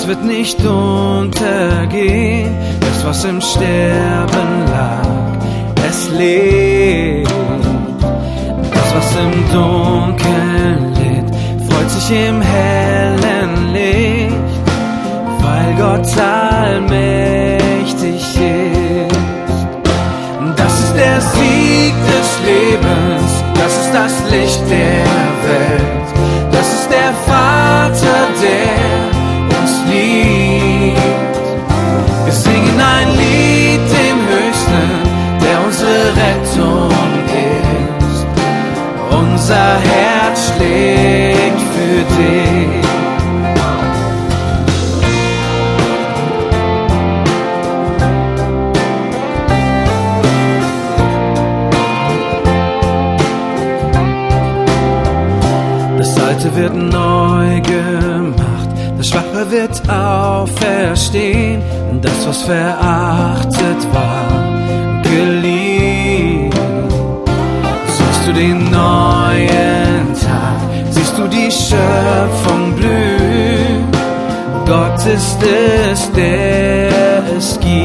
es wird nicht untergehen, das was im Sterben lag, es lebt. Das was im Dunkeln litt, freut sich im hellen Licht, weil Gott allmächtig ist. Das ist der Sieg des Lebens, das ist das Licht der Welt, das ist der Vater, der uns liebt. Wir singen ein Lied dem Höchsten, der unsere Rettung ist. Unser Herz schlägt für dich. Das Alte wird neu gemacht, das Schwache wird auferstehen, das was verachtet war, geliebt. Siehst du den neuen Tag, siehst du die Schöpfung blühen, Gott ist es, der es gibt.